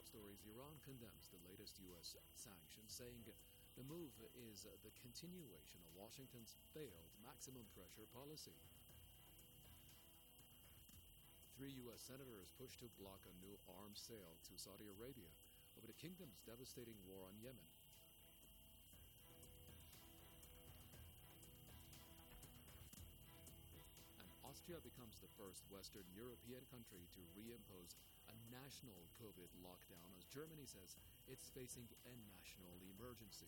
top stories. Iran condemns the latest U.S. sanctions, saying the move is the continuation of Washington's failed maximum pressure policy. 3 U.S. senators push to block a new arms sale to Saudi Arabia over the kingdom's devastating war on Yemen. And Austria becomes the first Western European country to reimpose a national COVID lockdown as Germany says it's facing a national emergency.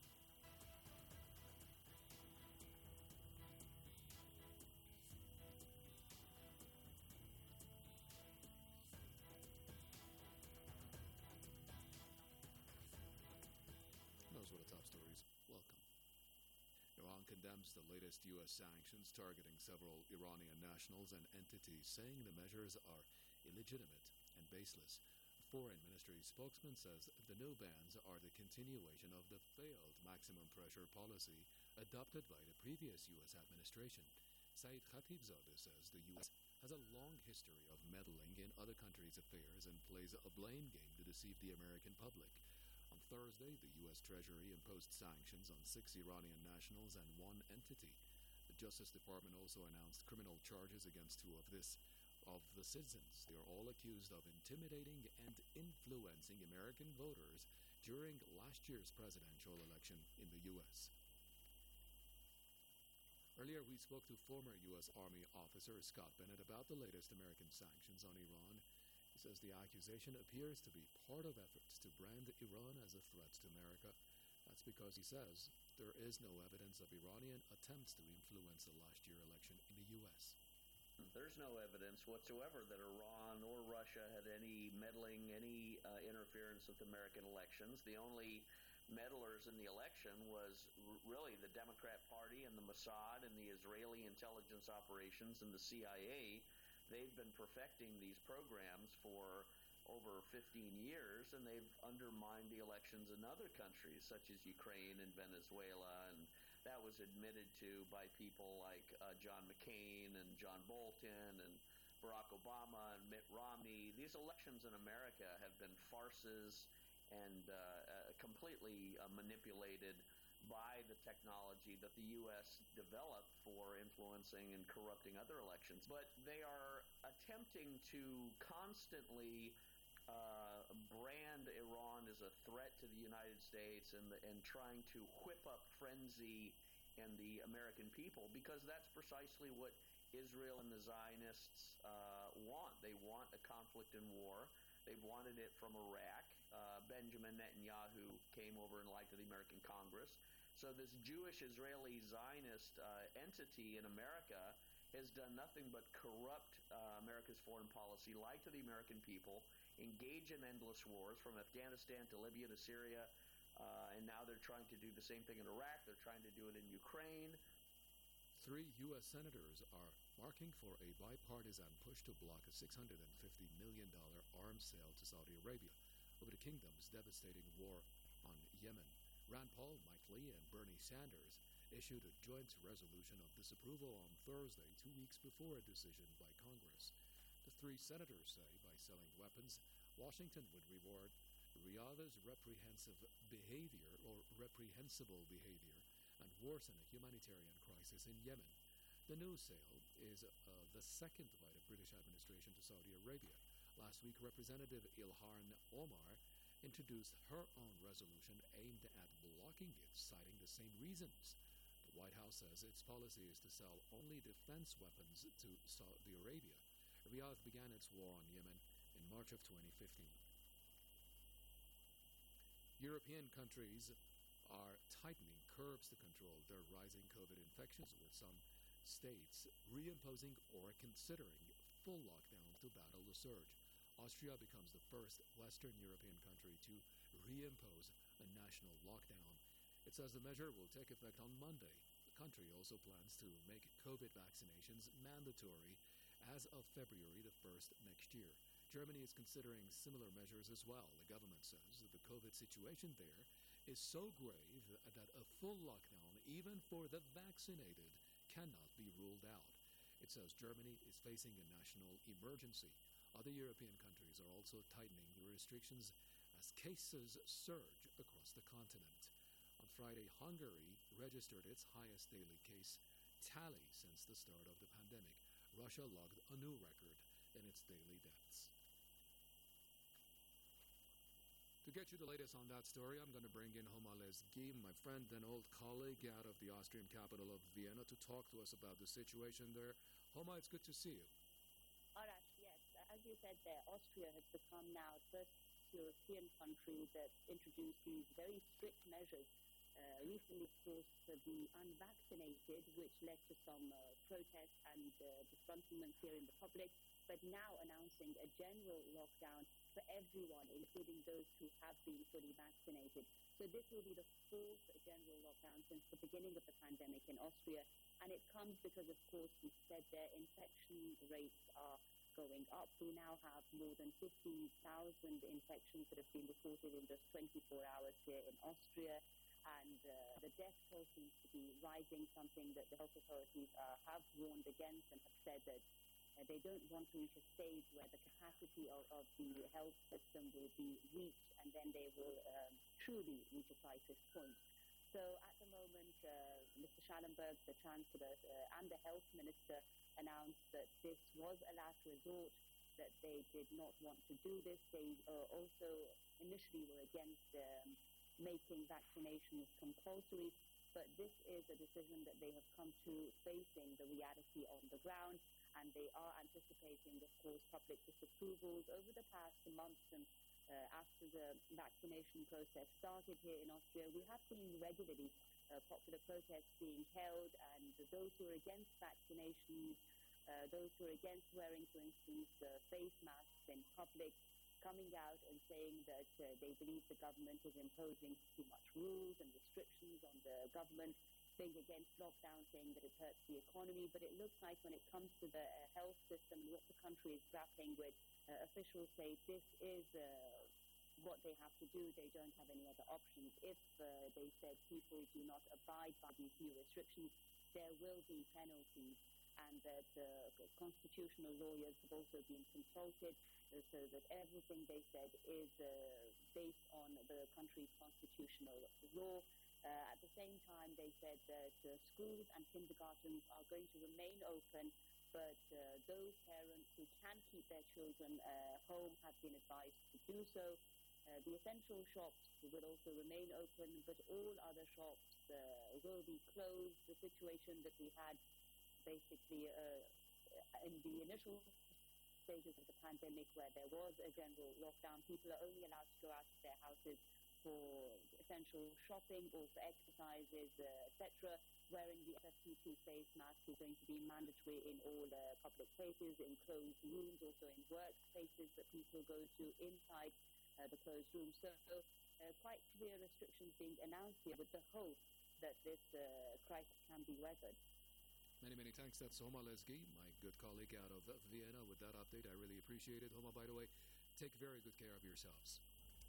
Those were the top stories. Welcome. Iran condemns the latest U.S. sanctions targeting several Iranian nationals and entities, saying the measures are illegitimate and baseless. A Foreign Ministry spokesman says the new bans are the continuation of the failed maximum pressure policy adopted by the previous U.S. administration. Saeed Khatibzadeh says the U.S. has a long history of meddling in other countries' affairs and plays a blame game to deceive the American public. On Thursday, the U.S. Treasury imposed sanctions on 6 Iranian nationals and 1 entity. The Justice Department also announced criminal charges against 2 of the citizens. They are all accused of intimidating and influencing American voters during last year's presidential election in the U.S. Earlier, we spoke to former U.S. Army officer Scott Bennett about the latest American sanctions on Iran. He says the accusation appears to be part of efforts to brand Iran as a threat to America. That's because, he says, there is no evidence of Iranian attempts to influence the last year election in the U.S. There's no evidence whatsoever that Iran or Russia had any meddling, any interference with American elections. The only meddlers in the election was really the Democrat Party and the Mossad and the Israeli intelligence operations and the CIA. They've been perfecting these programs for over 15 years, and they've undermined the elections in other countries, such as Ukraine and Venezuela, and that was admitted to by people like John McCain and John Bolton and Barack Obama and Mitt Romney. These elections in America have been farces and completely manipulated by the technology that the U.S. developed for influencing and corrupting other elections. But they are attempting to constantly brand Iran as a threat to the United States and trying to whip up frenzy in the American people, because that's precisely what Israel and the Zionists want. They want a conflict and war. They've wanted it from Iraq. Benjamin Netanyahu came over and lied to the American Congress. So this Jewish-Israeli Zionist entity in America has done nothing but corrupt America's foreign policy, lie to the American people, engage in endless wars from Afghanistan to Libya to Syria, and now they're trying to do the same thing in Iraq. They're trying to do it in Ukraine. 3 U.S. senators are marking for a bipartisan push to block a $650 million arms sale to Saudi Arabia over the kingdom's devastating war on Yemen. Rand Paul, Mike Lee, and Bernie Sanders issued a joint resolution of disapproval on Thursday, 2 weeks before a decision by Congress. The 3 senators say by selling weapons, Washington would reward Riyadh's reprehensible behavior and worsen a humanitarian crisis in Yemen. The new sale is the second by the British administration to Saudi Arabia. Last week, Representative Ilhan Omar introduced her own resolution aimed at blocking it, citing the same reasons. The White House says its policy is to sell only defense weapons to Saudi Arabia. Riyadh began its war on Yemen in March of 2015. European countries are tightening curbs to control their rising COVID infections, with some states reimposing or considering full lockdown to battle the surge. Austria becomes the first Western European country to reimpose a national lockdown. It says the measure will take effect on Monday. The country also plans to make COVID vaccinations mandatory as of February the 1st next year. Germany is considering similar measures as well. The government says that the COVID situation there is so grave that a full lockdown, even for the vaccinated, cannot be ruled out. It says Germany is facing a national emergency. Other European countries are also tightening the restrictions as cases surge across the continent. On Friday, Hungary registered its highest daily case tally since the start of the pandemic. Russia logged a new record in its daily deaths. To get you the latest on that story, I'm going to bring in Homa Lezgi, my friend and old colleague out of the Austrian capital of Vienna, to talk to us about the situation there. Homa, it's good to see you. Arash, yes. As you said there, Austria has become now the first European country that introduced these very strict measures. Recently, of course, the unvaccinated, which led to some protests and disgruntlement here in the public, but now announcing a general lockdown for everyone, including those who have been fully vaccinated. So this will be the fourth general lockdown since the beginning of the pandemic in Austria, and it comes because, of course, we said their infection rates are going up. We now have more than 50,000 infections that have been reported in just 24 hours here in Austria. And the death toll seems to be rising, something that the health authorities have warned against and have said that they don't want to reach a stage where the capacity of the health system will be reached, and then they will truly reach a crisis point. So at the moment, Mr. Schallenberg, the Chancellor, and the Health Minister announced that this was a last resort, that they did not want to do this. They also initially were against making vaccinations compulsory, but this is a decision that they have come to facing the reality on the ground, and they are anticipating, of course, public disapprovals over the past months. And after the vaccination process started here in Austria, we have seen regularly popular protests being held, and those who are against vaccinations, those who are against wearing, for instance, face masks in public, coming out and saying that they believe the government is imposing too much rules and restrictions on the government, being against lockdown, saying that it hurts the economy. But it looks like when it comes to the health system and what the country is grappling with, officials say this is what they have to do. They don't have any other options. If they said people do not abide by these new restrictions, there will be penalties, and that constitutional lawyers have also been consulted, so that everything they said is based on the country's constitutional law. At the same time, they said that schools and kindergartens are going to remain open, but those parents who can keep their children home have been advised to do so. The essential shops will also remain open, but all other shops will be closed. The situation that we had basically in the initial stages of the pandemic, where there was a general lockdown, people are only allowed to go out of their houses for essential shopping or for exercises, etc. Wearing the FFP2 face mask is going to be mandatory in all public places, in closed rooms, also in workplaces that people go to inside the closed room. So quite clear restrictions being announced here with the hope that this crisis can be weathered. Many thanks. That's Homa Lezgi, my good colleague out of Vienna, with that update. I really appreciate it. Homa, by the way, take very good care of yourselves.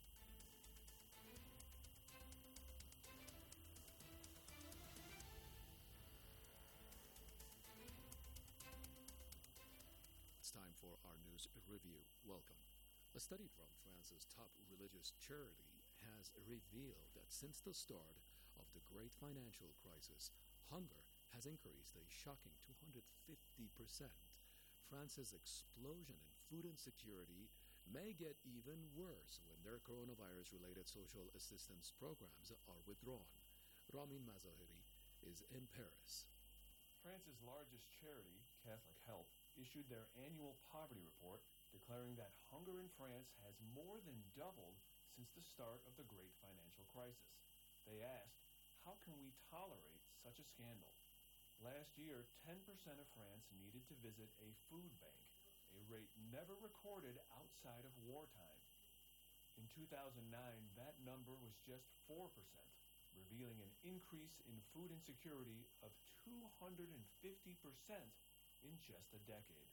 It's time for our news review. Welcome. A study from France's top religious charity has revealed that since the start of the great financial crisis, hunger has increased a shocking 250%. France's explosion in food insecurity may get even worse when their coronavirus-related social assistance programs are withdrawn. Ramin Mazahiri is in Paris. France's largest charity, Catholic Help, issued their annual poverty report, declaring that hunger in France has more than doubled since the start of the great financial crisis. They asked, how can we tolerate such a scandal? Last year, 10% of France needed to visit a food bank, a rate never recorded outside of wartime. In 2009, that number was just 4%, revealing an increase in food insecurity of 250% in just a decade.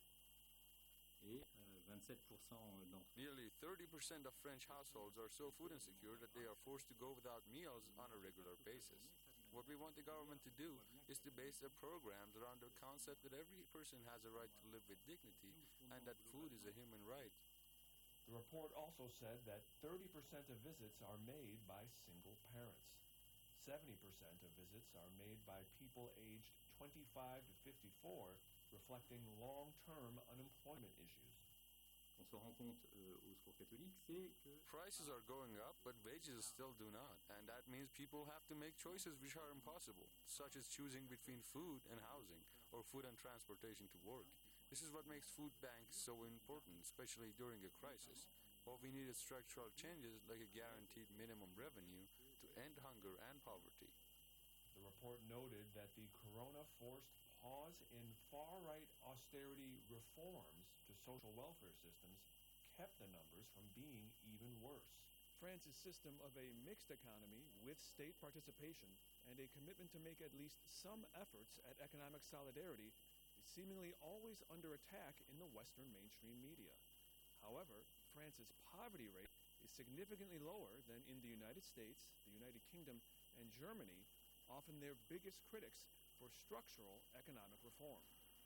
Nearly 30% of French households are so food insecure that they are forced to go without meals on a regular basis. What we want the government to do is to base their programs around the concept that every person has a right to live with dignity and that food is a human right. The report also said that 30% of visits are made by single parents. 70% of visits are made by people aged 25 to 54, reflecting long-term unemployment issues. On se rend compte au Secours catholique, c'est que Prices are going up, but wages still do not, and that means people have to make choices which are impossible, such as choosing between food and housing, or food and transportation to work. This is what makes food banks so important, especially during a crisis. What we need is structural changes like a guaranteed minimum revenue to end hunger and poverty. The report noted that the corona forced pause in far-right austerity reforms to social welfare systems kept the numbers from being even worse. France's system of a mixed economy with state participation and a commitment to make at least some efforts at economic solidarity is seemingly always under attack in the Western mainstream media. However, France's poverty rate is significantly lower than in the United States, the United Kingdom, and Germany, often their biggest critics for structural economic reform.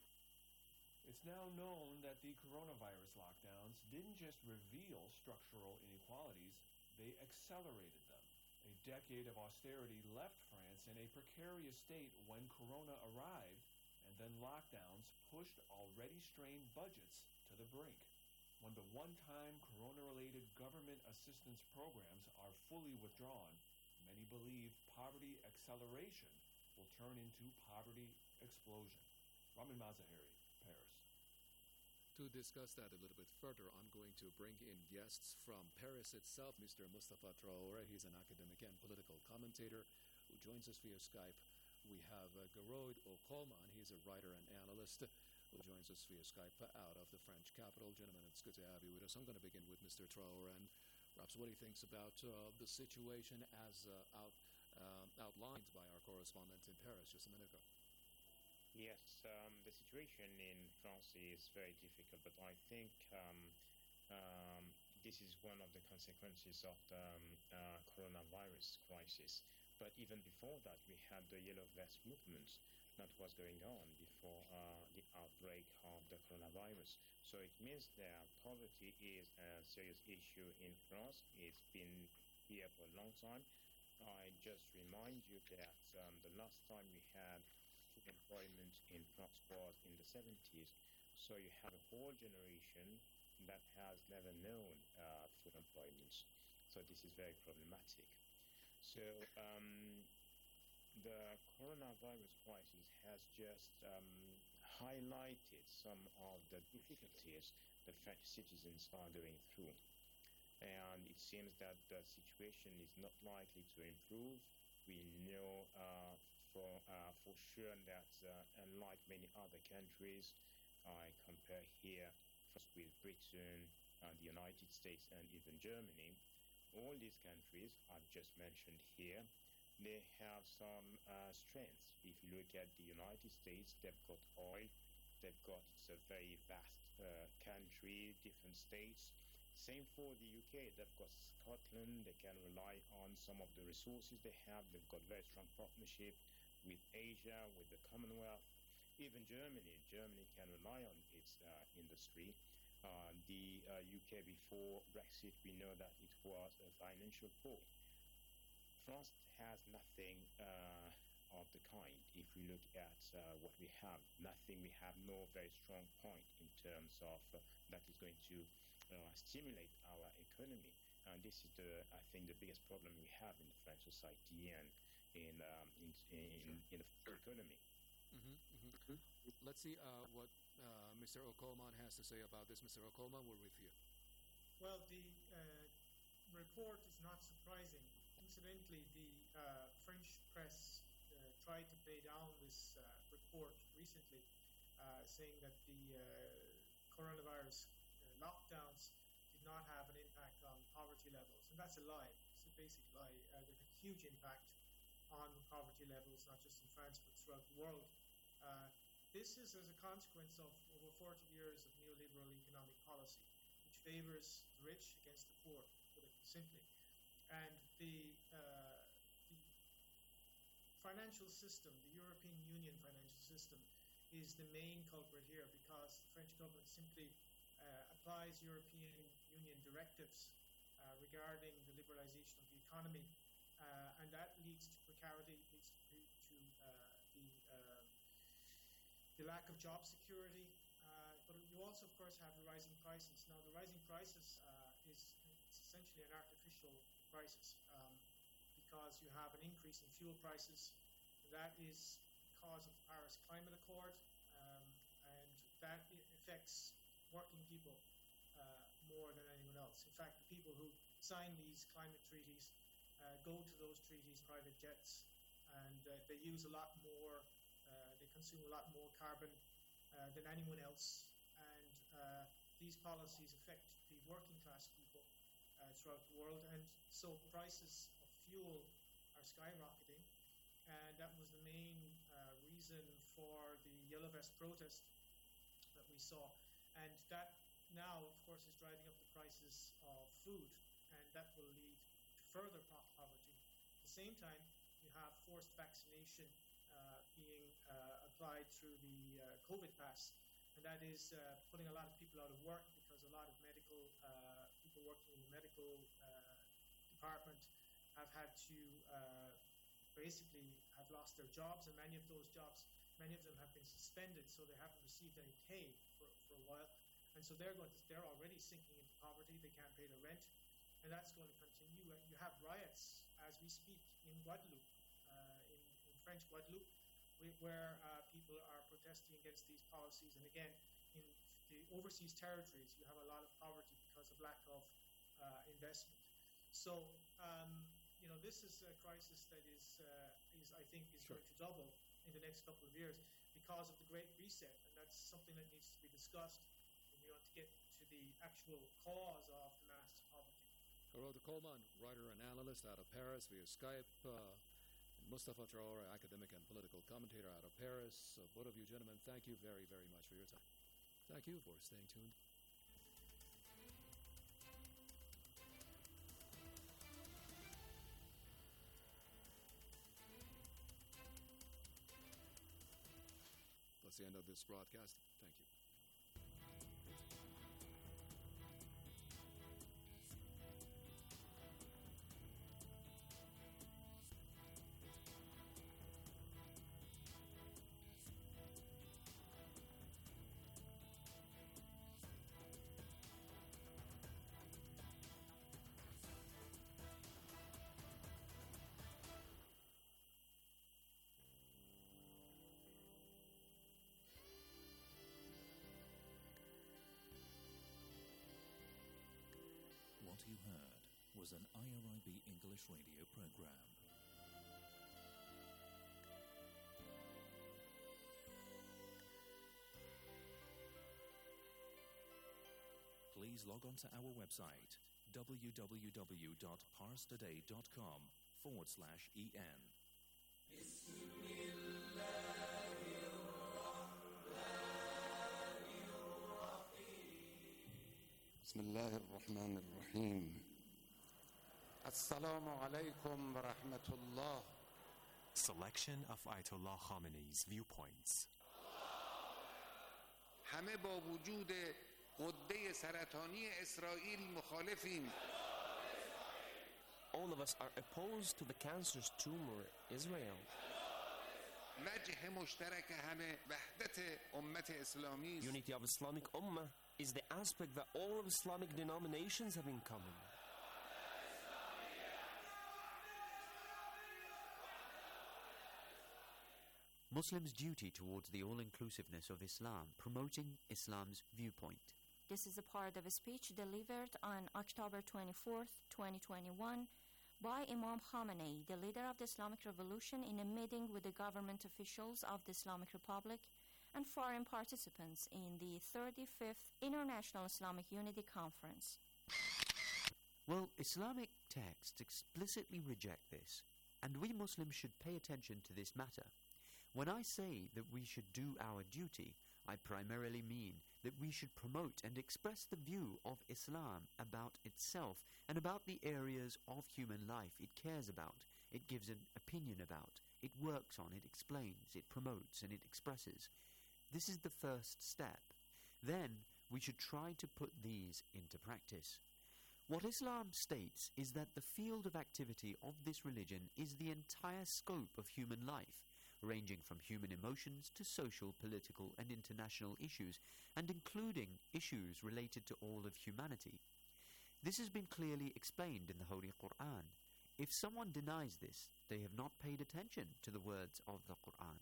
It's now known that the coronavirus lockdowns didn't just reveal structural inequalities, they accelerated them. A decade of austerity left France in a precarious state when corona arrived, and then lockdowns pushed already strained budgets to the brink. When the one-time corona-related government assistance programs are fully withdrawn, many believe poverty acceleration will turn into poverty explosion. Ramin Mazaheri, Paris. To discuss that a little bit further, I'm going to bring in guests from Paris itself, Mr. Mustafa Traore. He's an academic and political commentator who joins us via Skype. We have Geroid Okolman. He's a writer and analyst who joins us via Skype out of the French capital. Gentlemen, it's good to have you with us. I'm going to begin with Mr. Traore and perhaps what he thinks about the situation as outlined by our correspondent in Paris just a minute ago. Yes, the situation in France is very difficult, but I think this is one of the consequences of the coronavirus crisis. But even before that, we had the Yellow Vest movement that was going on before the outbreak of the coronavirus. So it means that poverty is a serious issue in France. It's been here for a long time. I just remind you that the last time we had employment in France was in the 70s. So you have a whole generation that has never known full employment. So this is very problematic. So the coronavirus crisis has just highlighted some of the difficulties the French citizens are going through. And it seems that the situation is not likely to improve. We know for sure that unlike many other countries, I compare here first with Britain, the United States, and even Germany. All these countries I've just mentioned here, they have some strengths. If you look at the United States, they've got oil, they've got, it's a very vast country, different states. Same for the UK, they've got Scotland, they can rely on some of the resources they have, they've got very strong partnership with Asia, with the Commonwealth. Even Germany can rely on its industry. The UK before Brexit, we know that it was a financial pool. France has nothing of the kind. If we look at what we have, nothing, we have no very strong point in terms of that is going to stimulate our economy. And this is, I think, the biggest problem we have in the French society and in the economy. Let's see what Mr. Okolman has to say about this. Mr. Okolman, we're with you. Well, the report is not surprising. Incidentally, the French press tried to play down this report recently, saying that the coronavirus lockdowns did not have an impact on poverty levels. And that's a lie. It's a basic lie. They had a huge impact on poverty levels, not just in France, but throughout the world. This is as a consequence of over 40 years of neoliberal economic policy, which favors the rich against the poor, to put it simply. And the financial system, the European Union financial system, is the main culprit here, because the French government simply applies European Union directives regarding the liberalization of the economy, and that leads to precarity, leads to the lack of job security. But you also, of course, have the rising prices. Now, the rising prices is essentially an artificial crisis, because you have an increase in fuel prices. That is because of the Paris Climate Accord, and that affects working people more than anyone else. In fact, the people who sign these climate treaties go to those treaties private jets, and they use a lot more, they consume a lot more carbon than anyone else. And these policies affect the working class people throughout the world, and so prices of fuel are skyrocketing. And that was the main reason for the Yellow Vest protest that we saw. And that now, of course, is driving up the prices of food, and that will lead to further poverty. At the same time, you have forced vaccination being applied through the COVID pass, and that is putting a lot of people out of work, because a lot of medical people working in the medical department have had to basically have lost their jobs, and many of them have been suspended, so they haven't received any pay for a while, and so they're already sinking into poverty. They can't pay their rent, and that's going to continue. You have riots as we speak in Guadeloupe, in French Guadeloupe, where people are protesting against these policies. And again, in the overseas territories, you have a lot of poverty because of lack of investment. So, this is a crisis that is I think, Sure. going to double in the next couple of years because of the Great Reset, and that's something that needs to be discussed when we want to get to the actual cause of the mass poverty. Geraldo Coleman, writer and analyst out of Paris via Skype. Mustafa Traore, academic and political commentator out of Paris. Both of you gentlemen, thank you very, very much for your time. Thank you for staying tuned. That's the end of this broadcast. Thank you. What you heard was an IRIB English radio program. Please log on to our website www.parstoday.com/en. بسم الله الرحمن الرحيم. السلام عليكم ورحمة الله. Selection of Ayatollah Khamenei's viewpoints. همه با وجود غده سرطانی اسرائیل مخالفیم. All of us are opposed to the cancerous tumor, Israel. وجه مشترک همه وحدت امت اسلامی است. Unity of Islamic Ummah is the aspect that all of Islamic denominations have in common. Muslims' duty towards the all-inclusiveness of Islam, promoting Islam's viewpoint. This is a part of a speech delivered on October 24th, 2021, by Imam Khamenei, the leader of the Islamic Revolution, in a meeting with the government officials of the Islamic Republic and foreign participants in the 35th International Islamic Unity Conference. Well, Islamic texts explicitly reject this, and we Muslims should pay attention to this matter. When I say that we should do our duty, I primarily mean that we should promote and express the view of Islam about itself and about the areas of human life it cares about, it gives an opinion about, It works on, it explains, it promotes, and it expresses. This is the first step. Then we should try to put these into practice. What Islam states is that the field of activity of this religion is the entire scope of human life, ranging from human emotions to social, political, and international issues, and including issues related to all of humanity. This has been clearly explained in the Holy Quran. If someone denies this, they have not paid attention to the words of the Quran.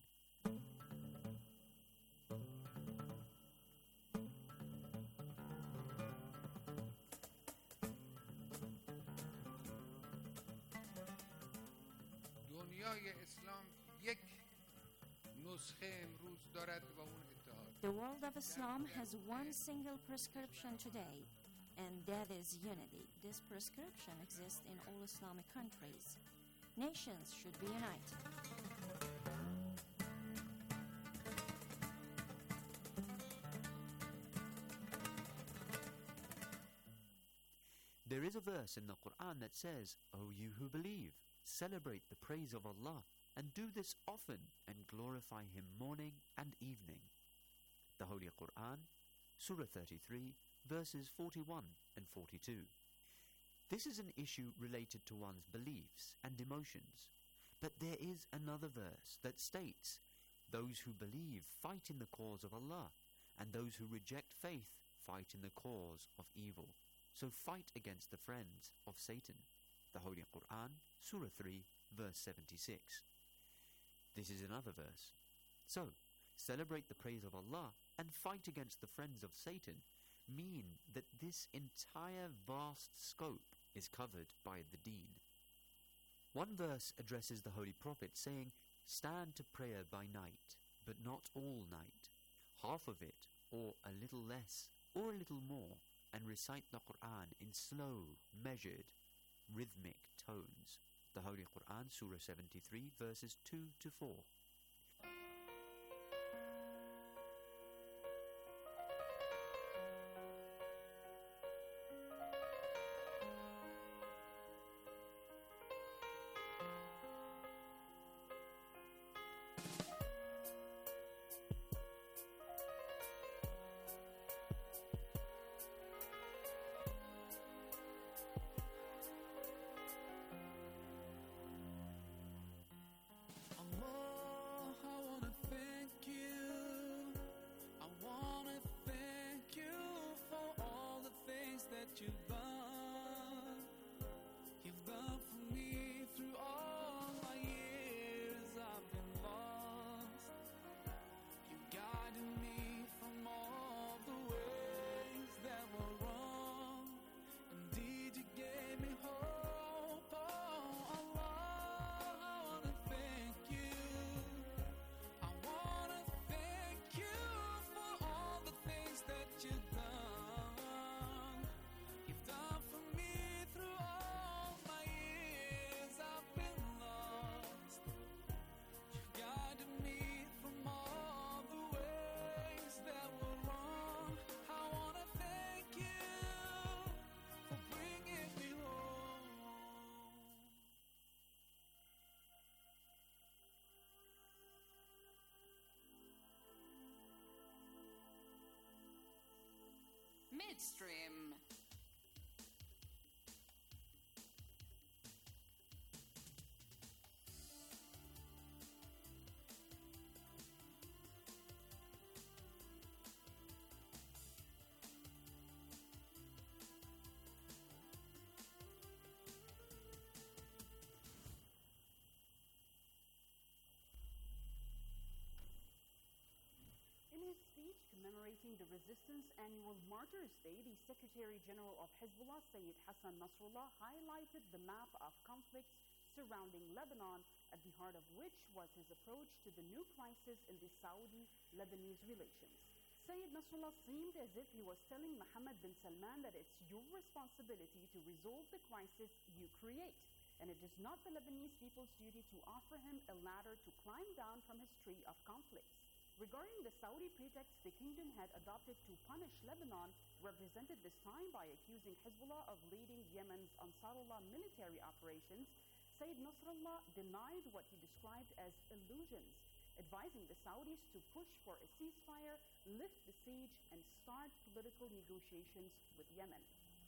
دنیای اسلام یک نسخه امروز دارد و اون اتحاد. The world of Islam has one single prescription today, and that is unity. This prescription exists in all Islamic countries. Nations should be united. There is a verse in the Quran that says, "O you who believe, celebrate the praise of Allah, and do this often, and glorify Him morning and evening." The Holy Quran, Surah 33, verses 41 and 42. This is an issue related to one's beliefs and emotions. But there is another verse that states, "Those who believe fight in the cause of Allah, and those who reject faith fight in the cause of evil. So fight against the friends of Satan." The Holy Quran, Surah 3, verse 76. This is another verse. So, celebrate the praise of Allah and fight against the friends of Satan mean that this entire vast scope is covered by the deen. One verse addresses the Holy Prophet saying, "Stand to prayer by night, but not all night. Half of it, or a little less, or a little more, and recite the Quran in slow, measured, rhythmic tones." The Holy Quran, Surah 73, verses 2 to 4. You've done for me through all my years. I've been lost. You guided me from all the ways that were wrong. Indeed, you gave me hope. Oh, Allah, I wanna thank you. I wanna thank you for all the things that you've done. You've done for me through all my years. I've been lost. You've guided me from all the ways that were wrong. I wanna thank you for bringing me home. Midstream. In his speech commemorating the Resistance Annual Martyrs Day, the Secretary General of Hezbollah, Sayyid Hassan Nasrallah, highlighted the map of conflicts surrounding Lebanon, at the heart of which was his approach to the new crisis in the Saudi-Lebanese relations. Sayyid Nasrallah seemed as if he was telling Mohammed bin Salman that it's your responsibility to resolve the crisis you create, and it is not the Lebanese people's duty to offer him a ladder to climb down from his tree of conflicts. Regarding the Saudi pretext the kingdom had adopted to punish Lebanon, represented this time by accusing Hezbollah of leading Yemen's Ansarullah military operations, Sayyid Nasrallah denied what he described as illusions, advising the Saudis to push for a ceasefire, lift the siege, and start political negotiations with Yemen.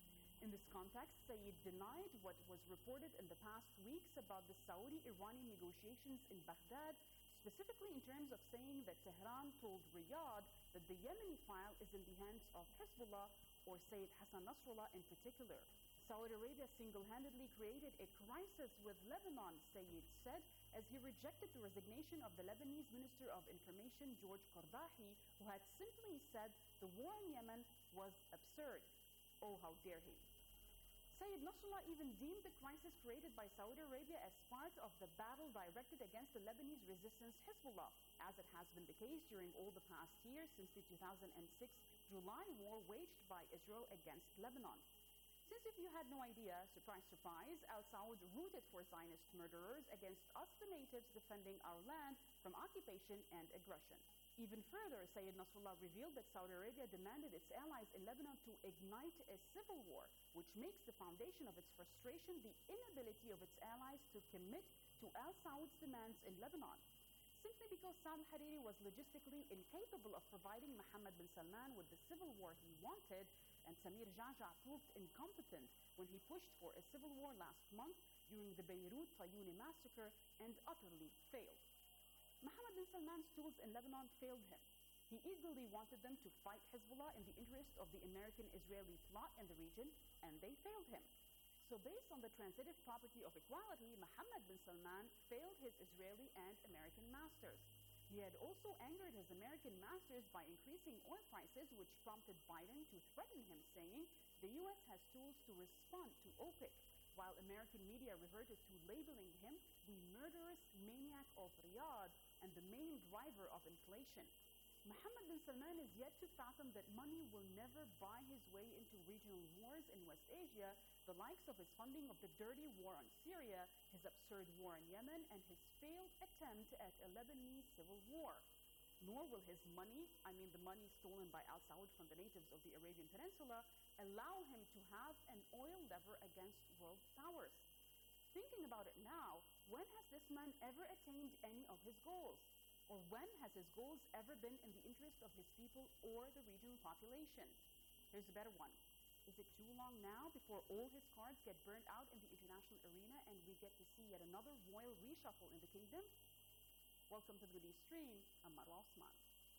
In this context, Sayyid denied what was reported in the past weeks about the Saudi-Iranian negotiations in Baghdad, specifically in terms of saying that Tehran told Riyadh that the Yemeni file is in the hands of Hezbollah or Sayyid Hassan Nasrallah in particular. Saudi Arabia single-handedly created a crisis with Lebanon, Sayyid said, as he rejected the resignation of the Lebanese Minister of Information, George Qardahi, who had simply said the war in Yemen was absurd. Oh, how dare he. Sayyid Nasrallah even deemed the crisis created by Saudi Arabia as part of the battle directed against the Lebanese resistance Hezbollah, as it has been the case during all the past years since the 2006 July war waged by Israel against Lebanon. Since if you had no idea, surprise, surprise, Al Saud rooted for Zionist murderers against us, the natives, defending our land from occupation and aggression. Even further, Sayyid Nasrallah revealed that Saudi Arabia demanded its allies in Lebanon to ignite a civil war, which makes the foundation of its frustration the inability of its allies to commit to Al Saud's demands in Lebanon. Simply because Saad al-Hariri was logistically incapable of providing Mohammed bin Salman with the civil war he wanted, and Samir Jaja proved incompetent when he pushed for a civil war last month during the Beirut Tayuni massacre and utterly failed. Mohammed bin Salman's tools in Lebanon failed him. He eagerly wanted them to fight Hezbollah in the interest of the American-Israeli plot in the region, and they failed him. So based on the transitive property of equality, Mohammed bin Salman failed his Israeli and American masters. He had also angered his American masters by increasing oil prices, which prompted Biden to threaten him, saying the U.S. has tools to respond to OPEC, while American media reverted to labeling him the murderous maniac of Riyadh and the main driver of inflation. Mohammed bin Salman is yet to fathom that money will never buy his way into regional wars in West Asia, the likes of his funding of the dirty war on Syria, his absurd war in Yemen, and his failed attempt at a Lebanese civil war. Nor will his money, the money stolen by Al Saud from the natives of the Arabian Peninsula, allow him to have an oil lever against world powers. Thinking about it now, when has this man ever attained any of his goals? Or when has his goals ever been in the interest of his people or the regional population? Here's a better one. Is it too long now before all his cards get burned out in the international arena and we get to see yet another royal reshuffle in the kingdom? Welcome to the Middle East Stream. I'm Marwa Osman.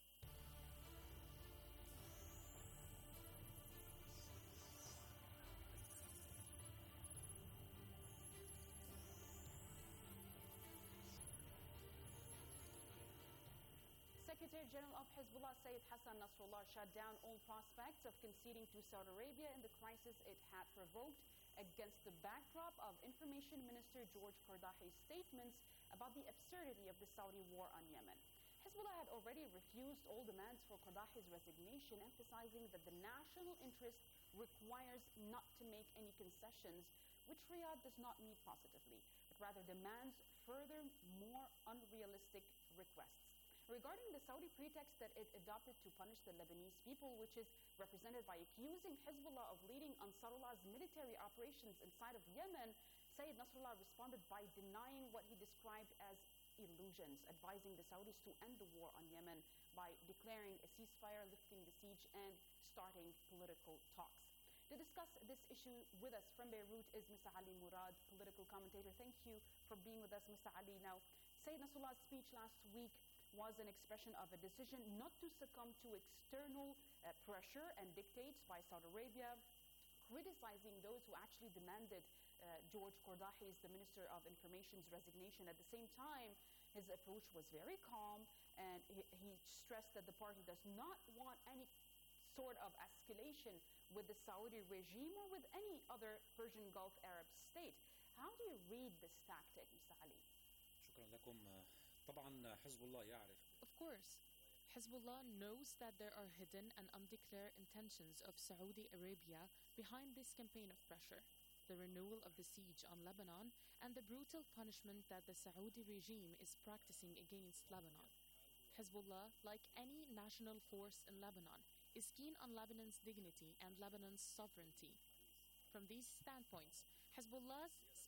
Secretary General of Hezbollah, Sayyid Hassan Nasrallah, shut down all prospects of conceding to Saudi Arabia in the crisis it had provoked against the backdrop of Information Minister George Qardahi's statements about the absurdity of the Saudi war on Yemen. Hezbollah had already refused all demands for Qardahi's resignation, emphasizing that the national interest requires not to make any concessions, which Riyadh does not meet positively, but rather demands further, more unrealistic requests. Regarding the Saudi pretext that it adopted to punish the Lebanese people, which is represented by accusing Hezbollah of leading Ansarallah's military operations inside of Yemen, Sayyid Nasrallah responded by denying what he described as illusions, advising the Saudis to end the war on Yemen by declaring a ceasefire, lifting the siege, and starting political talks. To discuss this issue with us from Beirut is Mr. Ali Murad, political commentator. Thank you for being with us, Mr. Ali. Now, Sayyid Nasrallah's speech last week was an expression of a decision not to succumb to external pressure and dictates by Saudi Arabia, criticizing those who actually demanded George Qardahi's, the Minister of Information's, resignation. At the same time, his approach was very calm, and he stressed that the party does not want any sort of escalation with the Saudi regime or with any other Persian Gulf Arab state. How do you read this tactic, Mr. Ali? شكرا لكم. طبعا حزب الله يعرف. Of course, Hezbollah knows that there are hidden and undeclared intentions of Saudi Arabia behind this campaign of pressure, the renewal of the siege on Lebanon, and the brutal punishment that the Saudi regime is practicing against Lebanon. Hezbollah, like any national force in Lebanon, is keen on Lebanon's dignity and Lebanon's sovereignty. From these standpoints, Hezbollah's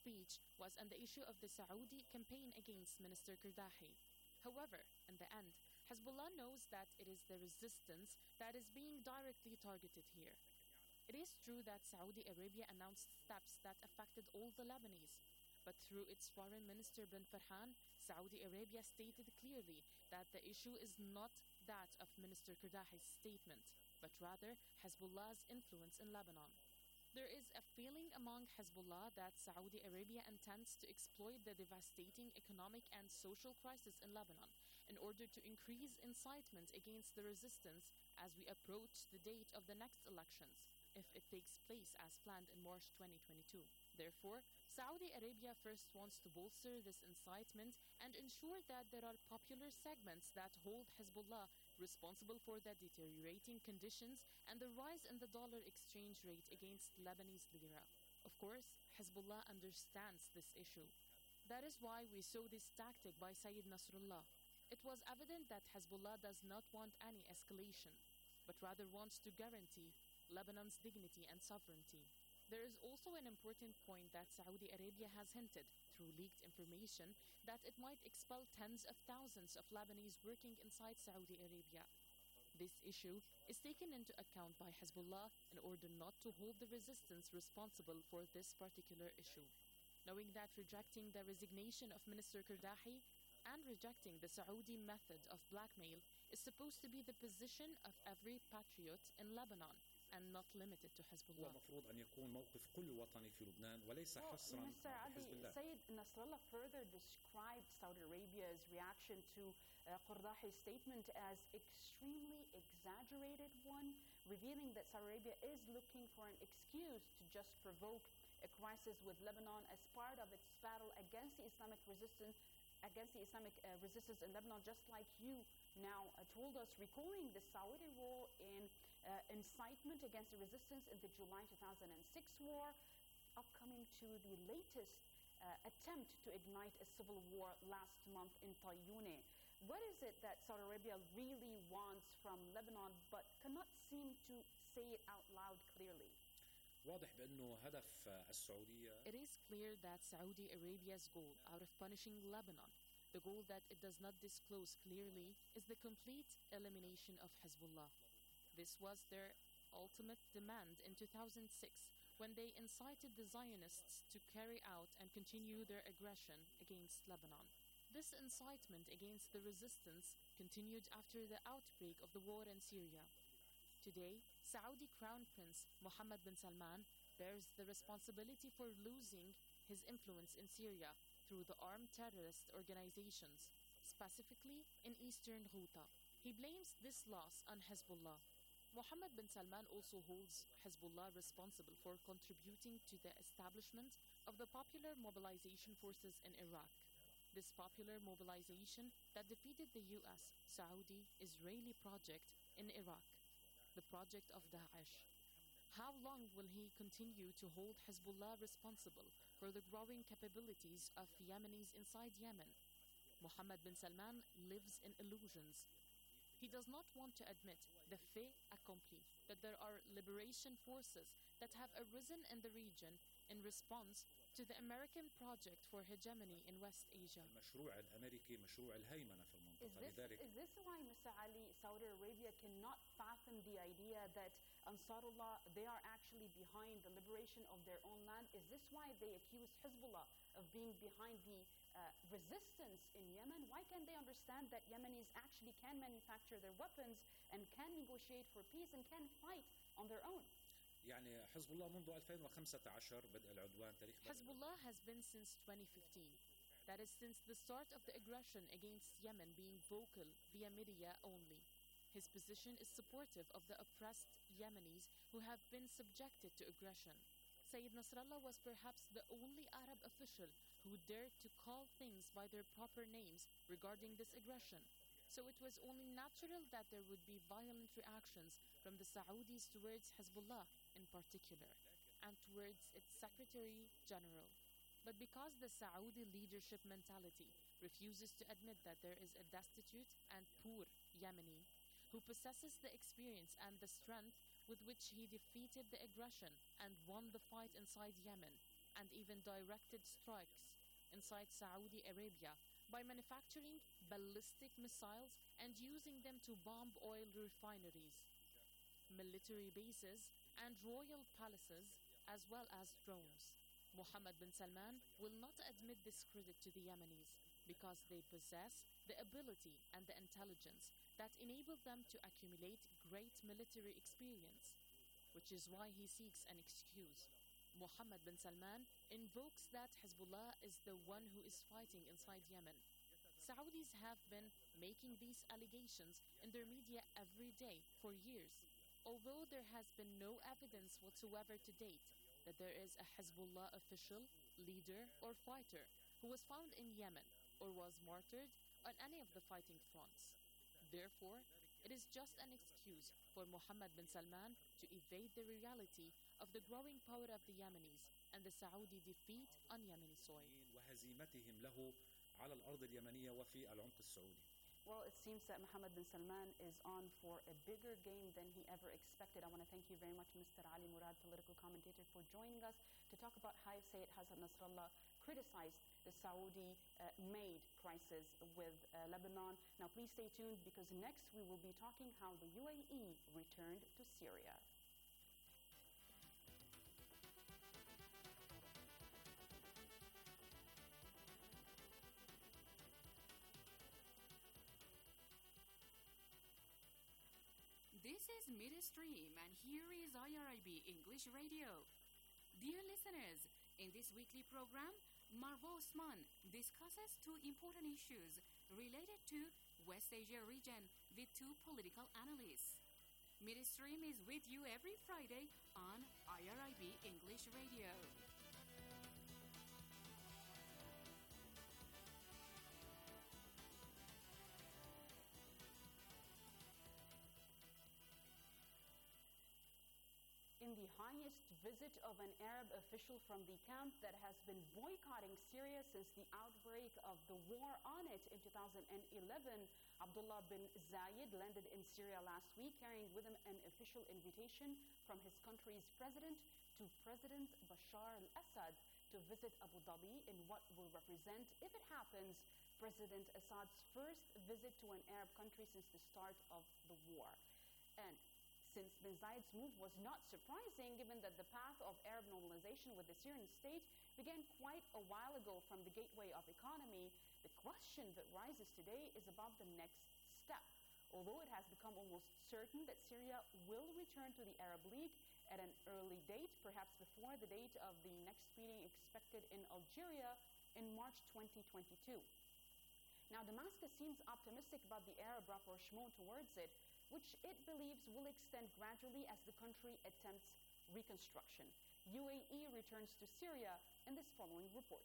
speech was on the issue of the Saudi campaign against Minister Kardahi. However, in the end, Hezbollah knows that it is the resistance that is being directly targeted here. It is true that Saudi Arabia announced steps that affected all the Lebanese, but through its Foreign Minister bin Farhan, Saudi Arabia stated clearly that the issue is not that of Minister Kardahi's statement, but rather Hezbollah's influence in Lebanon. There is a feeling among Hezbollah that Saudi Arabia intends to exploit the devastating economic and social crisis in Lebanon in order to increase incitement against the resistance as we approach the date of the next elections, if it takes place as planned in March 2022. Therefore, Saudi Arabia first wants to bolster this incitement and ensure that there are popular segments that hold Hezbollah responsible for the deteriorating conditions and the rise in the dollar exchange rate against Lebanese lira. Of course, Hezbollah understands this issue. That is why we saw this tactic by Sayyid Nasrallah. It was evident that Hezbollah does not want any escalation, but rather wants to guarantee Lebanon's dignity and sovereignty. There is also an important point that Saudi Arabia has hinted, through leaked information, that it might expel tens of thousands of Lebanese working inside Saudi Arabia. This issue is taken into account by Hezbollah in order not to hold the resistance responsible for this particular issue. Knowing that rejecting the resignation of Minister Kardahi and rejecting the Saudi method of blackmail is supposed to be the position of every patriot in Lebanon, and not limited to Hezbollah. ومفروض أن يكون موقف كل وطني في لبنان وليس حصرا Mr. Ali, بحزب الله. Sayyid Nasrallah further described Saudi Arabia's reaction to Qardahi's statement as extremely exaggerated one, revealing that Saudi Arabia is looking for an excuse to just provoke a crisis with Lebanon as part of its battle against the Islamic resistance in Lebanon, just like you now told us, recalling the Saudi role in incitement against the resistance in the July 2006 war, upcoming to the latest attempt to ignite a civil war last month in Tayoune. What is it that Saudi Arabia really wants from Lebanon but cannot seem to say it out loud clearly? واضح بأنه هدف السعودية It is clear that Saudi Arabia's goal out of punishing Lebanon, the goal that it does not disclose clearly, is the complete elimination of Hezbollah. This was their ultimate demand in 2006 when they incited the Zionists to carry out and continue their aggression against Lebanon. This incitement against the resistance continued after the outbreak of the war in Syria. Today, Saudi Crown Prince Mohammed bin Salman bears the responsibility for losing his influence in Syria through the armed terrorist organizations, specifically in eastern Ghouta. He blames this loss on Hezbollah. Mohammed bin Salman also holds Hezbollah responsible for contributing to the establishment of the Popular Mobilization Forces in Iraq. This popular mobilization that defeated the US, Saudi, Israeli project in Iraq, the project of Daesh. How long will he continue to hold Hezbollah responsible for the growing capabilities of Yemenis inside Yemen? Mohammed bin Salman lives in illusions. He does not want to admit the fait accompli that there are liberation forces that have arisen in the region in response to the American project for hegemony in West Asia. المشروع الأمريكي مشروع الهيمنة في المنطقة. لذلك Is this why, Mr. Ali, Saudi Arabia cannot fathom the idea that Ansarullah, they are actually behind the liberation of their own land? Is this why they accuse Hezbollah of being behind the resistance in Yemen? Why can't they understand that Yemenis actually can manufacture their weapons and can negotiate for peace and can fight on their own? يعني حزب الله منذ 2015 بدء العدوان تاريخ Hezbollah has been since 2015. That is since the start of the aggression against Yemen being vocal via media only. His position is supportive of the oppressed Yemenis who have been subjected to aggression. Sayyid Nasrallah was perhaps the only Arab official who dared to call things by their proper names regarding this aggression. So it was only natural that there would be violent reactions from the Saudis towards Hezbollah in particular, and towards its Secretary General. But because the Saudi leadership mentality refuses to admit that there is a destitute and poor Yemeni who possesses the experience and the strength with which he defeated the aggression and won the fight inside Yemen, and even directed strikes inside Saudi Arabia by manufacturing ballistic missiles and using them to bomb oil refineries, military bases, and royal palaces, as well as drones. Mohammed bin Salman will not admit this credit to the Yemenis because they possess the ability and the intelligence that enable them to accumulate great military experience, which is why he seeks an excuse. Mohammed bin Salman invokes that Hezbollah is the one who is fighting inside Yemen. Saudis have been making these allegations in their media every day for years, although there has been no evidence whatsoever to date that there is a Hezbollah official, leader, or fighter who was found in Yemen or was martyred on any of the fighting fronts. Therefore, it is just an excuse for Mohammed bin Salman to evade the reality of the growing power of the Yemenis and the Saudi defeat on Yemeni soil. وهزيمتهم له على الأرض اليمنية وفي العمق السعودي. Well, it seems that Mohammed bin Salman is on for a bigger game than he ever expected. I want to thank you very much, Mr. Ali Murad, political commentator, for joining us to talk about how Sayyid Hassan Nasrallah criticized the Saudi-made crisis with Lebanon. Now, please stay tuned because next we will be talking how the UAE returned to Syria. This is Midstream, and here is IRIB English Radio. Dear listeners, in this weekly program, Marwa Osman discusses two important issues related to West Asia region with two political analysts. Midstream is with you every Friday on IRIB English Radio. In the highest visit of an Arab official from the camp that has been boycotting Syria since the outbreak of the war on it in 2011, Abdullah bin Zayed landed in Syria last week, carrying with him an official invitation from his country's president to President Bashar al-Assad to visit Abu Dhabi in what will represent, if it happens, President Assad's first visit to an Arab country since the start of the war. And since bin Zayed's move was not surprising, given that the path of Arab normalization with the Syrian state began quite a while ago from the gateway of economy, the question that rises today is about the next step. Although it has become almost certain that Syria will return to the Arab League at an early date, perhaps before the date of the next meeting expected in Algeria in March 2022. Now, Damascus seems optimistic about the Arab rapprochement towards it, which it believes will extend gradually as the country attempts reconstruction. UAE returns to Syria in this following report.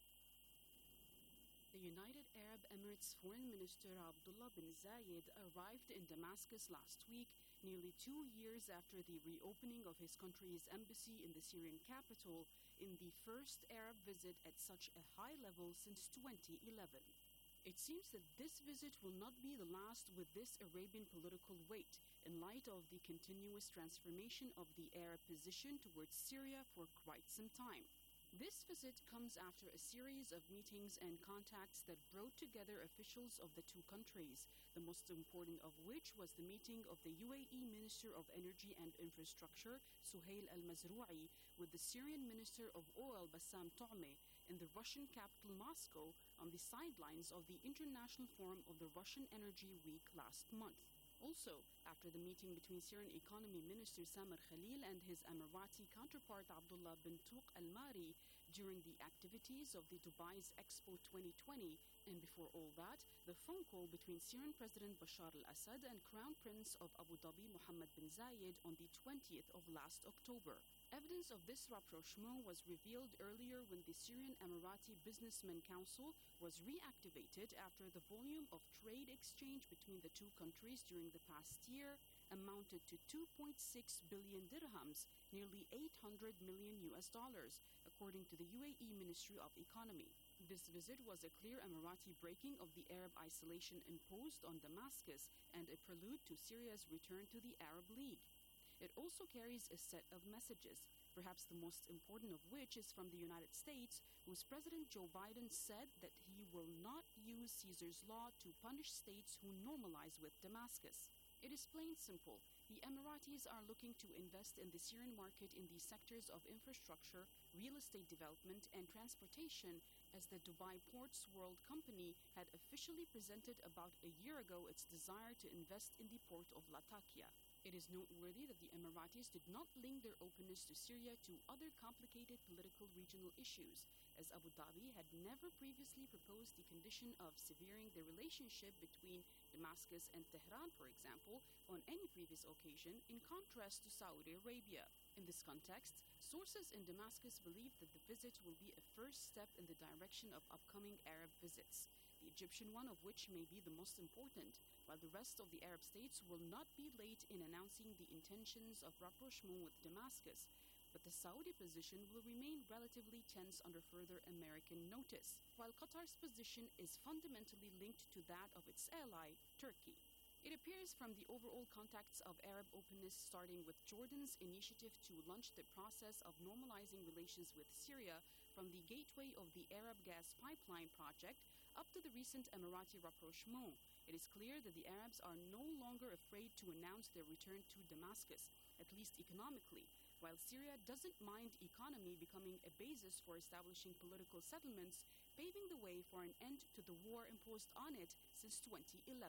The United Arab Emirates Foreign Minister Abdullah bin Zayed arrived in Damascus last week, nearly 2 years after the reopening of his country's embassy in the Syrian capital, in the first Arab visit at such a high level since 2011. It seems that this visit will not be the last with this Arabian political weight, in light of the continuous transformation of the Arab position towards Syria for quite some time. This visit comes after a series of meetings and contacts that brought together officials of the two countries, the most important of which was the meeting of the UAE Minister of Energy and Infrastructure, Suhail al-Mazrou'i, with the Syrian Minister of Oil, Bassam To'meh, in the Russian capital Moscow on the sidelines of the International Forum of the Russian Energy Week last month. Also, after the meeting between Syrian Economy Minister Samer Khalil and his Emirati counterpart Abdullah bin Tuq al-Mari during the activities of the Dubai's Expo 2020, and before all that, the phone call between Syrian President Bashar al-Assad and Crown Prince of Abu Dhabi Mohammed bin Zayed on the 20th of last October. Evidence of this rapprochement was revealed earlier when the Syrian Emirati Businessmen Council was reactivated after the volume of trade exchange between the two countries during the past year amounted to 2.6 billion dirhams, nearly $800 million, according to the UAE Ministry of Economy. This visit was a clear Emirati breaking of the Arab isolation imposed on Damascus and a prelude to Syria's return to the Arab League. It also carries a set of messages. perhaps the most important of which is from the United States, whose President Joe Biden said that he will not use Caesar's law to punish states who normalize with Damascus. It is plain simple. The Emiratis are looking to invest in the Syrian market in the sectors of infrastructure, real estate development, and transportation, as the Dubai Ports World Company had officially presented about a year ago its desire to invest in the port of Latakia. It is noteworthy that the Emiratis did not link their openness to Syria to other complicated political regional issues, as Abu Dhabi had never previously proposed the condition of severing the relationship between Damascus and Tehran, for example, on any previous occasion, in contrast to Saudi Arabia. In this context, sources in Damascus believe that the visit will be a first step in the direction of upcoming Arab visits, the Egyptian one of which may be the most important, while the rest of the Arab states will not be late in announcing the intentions of rapprochement with Damascus. But the Saudi position will remain relatively tense under further American notice, while Qatar's position is fundamentally linked to that of its ally, Turkey. It appears from the overall context of Arab openness, starting with Jordan's initiative to launch the process of normalizing relations with Syria from the gateway of the Arab gas pipeline project up to the recent Emirati rapprochement, it is clear that the Arabs are no longer afraid to announce their return to Damascus, at least economically, while Syria doesn't mind economy becoming a basis for establishing political settlements, paving the way for an end to the war imposed on it since 2011.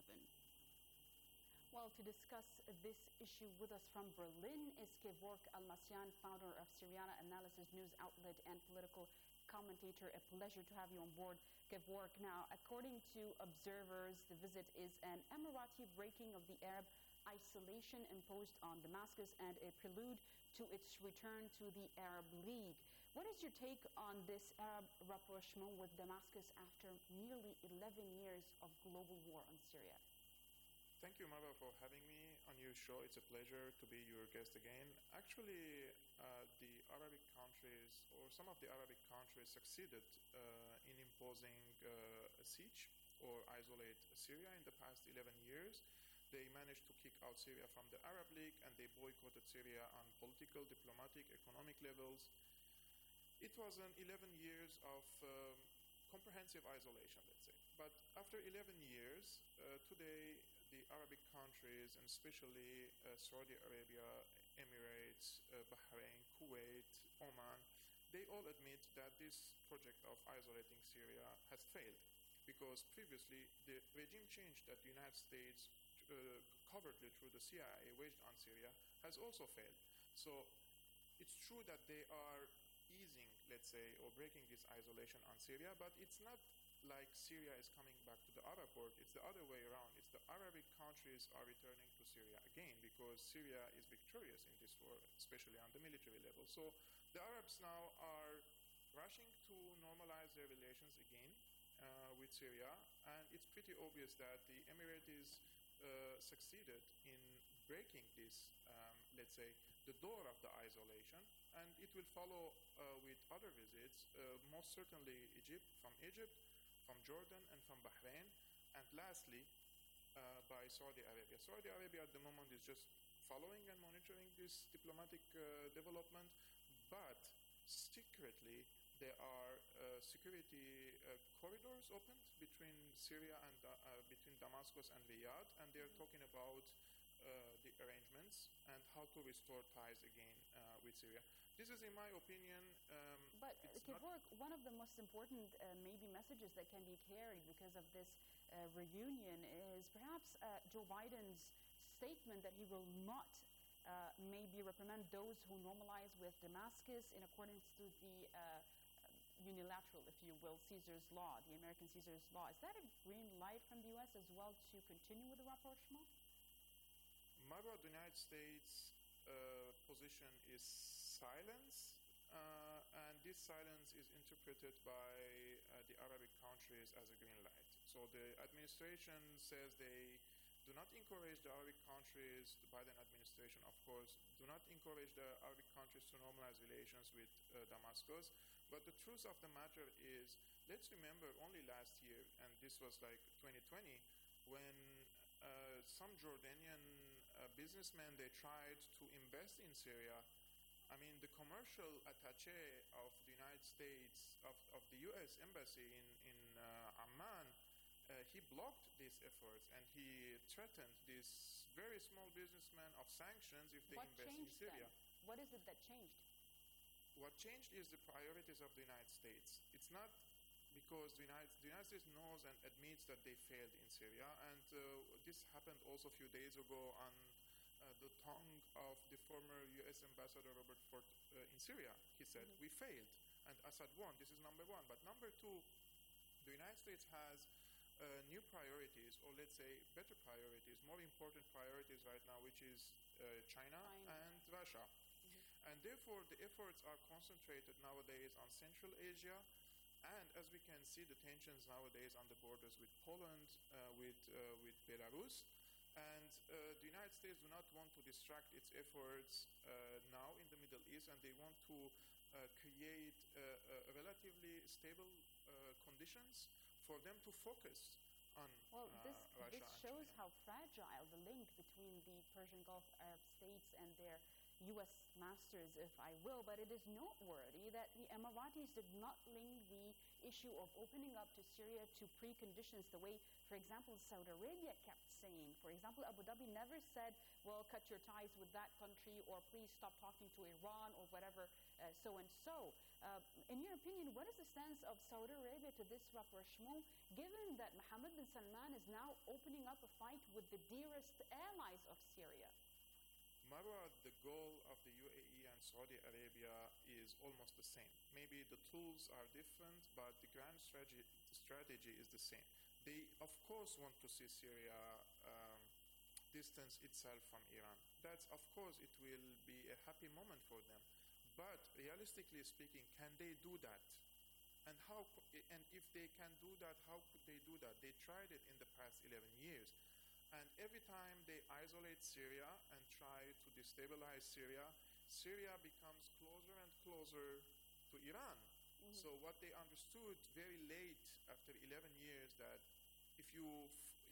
Well, to discuss this issue with us from Berlin is Kevork Almasyan, founder of Syriana Analysis news outlet and political commentator. A pleasure to have you on board, Kevork. Now, according to observers, the visit is an Emirati breaking of the Arab isolation imposed on Damascus and a prelude to its return to the Arab League. What is your take on this Arab rapprochement with Damascus after nearly 11 years of global war on Syria? Thank you, Marwa, for having me on your show. It's a pleasure to be your guest again. Actually, the Arabic countries, or some of the Arabic countries, succeeded in imposing a siege or isolate Syria in the past 11 years. They managed to kick out Syria from the Arab League, and they boycotted Syria on political, diplomatic, economic levels. It was an 11 years of comprehensive isolation, let's say. But after 11 years, today, the Arabic countries, and especially Saudi Arabia, Emirates, Bahrain, Kuwait, Oman, they all admit that this project of isolating Syria has failed, because previously the regime change that the United States covertly through the CIA waged on Syria has also failed. So it's true that they are easing, let's say, or breaking this isolation on Syria, but it's not like Syria is coming back to the Arab world. It's the other way around. It's the Arabic countries are returning to Syria again, because Syria is victorious in this war, especially on the military level. So the Arabs now are rushing to normalize their relations again with Syria, and it's pretty obvious that the Emiratis succeeded in breaking this, let's say, the door of the isolation, and it will follow with other visits, most certainly Egypt, from Jordan, and from Bahrain, and lastly, by Saudi Arabia. Saudi Arabia at the moment is just following and monitoring this diplomatic development, but secretly there are security corridors opened between Syria and between Damascus and Riyadh, and they're talking about the arrangements and how to restore ties again with Syria. This is, in my opinion, but Kevork, one of the most important maybe messages that can be carried because of this reunion is perhaps Joe Biden's statement that he will not maybe reprimand those who normalize with Damascus in accordance to the unilateral, if you will, Caesar's law, the American Caesar's law. Is that a green light from the U.S. as well to continue with the rapprochement? Marwa, the United States position is silence, and this silence is interpreted by the Arabic countries as a green light. So the administration says they do not encourage the Arabic countries, the Biden administration, of course, do not encourage the Arabic countries to normalize relations with Damascus. But the truth of the matter is, let's remember only last year, and this was like 2020, when some Jordanian businessmen, they tried to invest in Syria I mean, the commercial attaché of the United States, of the U.S. Embassy in Amman, he blocked these efforts and he threatened these very small businessmen of sanctions if they What invest in changed Syria. then? What is it that changed? What changed is the priorities of the United States. It's not because the United States knows and admits that they failed in Syria, and this happened also a few days ago on the tongue of the former U.S. Ambassador Robert Ford in Syria. He said, we failed, and Assad won. This is number one. But number two, the United States has new priorities, or let's say better priorities, more important priorities right now, which is China and Russia. And therefore, the efforts are concentrated nowadays on Central Asia, and as we can see, the tensions nowadays on the borders with Poland, with Belarus. And the United States do not want to distract its efforts now in the Middle East, and they want to create relatively stable conditions for them to focus on Russia. This shows how fragile the link between the Persian Gulf Arab states and their U.S. masters, if I will, but it is noteworthy that the Emiratis did not link the issue of opening up to Syria to preconditions the way, for example, Saudi Arabia kept saying. For example, Abu Dhabi never said, well, cut your ties with that country, or please stop talking to Iran, or whatever, so and so. In your opinion, what is the sense of Saudi Arabia to this rapprochement, given that Mohammed bin Salman is now opening up a fight with the dearest allies of Syria? Marwa, the goal of the UAE and Saudi Arabia is almost the same. Maybe the tools are different, but the grand strategy is the same. They, of course, want to see Syria distance itself from Iran. That's, of course, it will be a happy moment for them. But realistically speaking, can they do that? And if they can do that, how could they do that? They tried it in the past 11 years. And every time they isolate Syria and try to destabilize Syria, Syria becomes closer and closer to Iran. So what they understood very late, after 11 years, that if you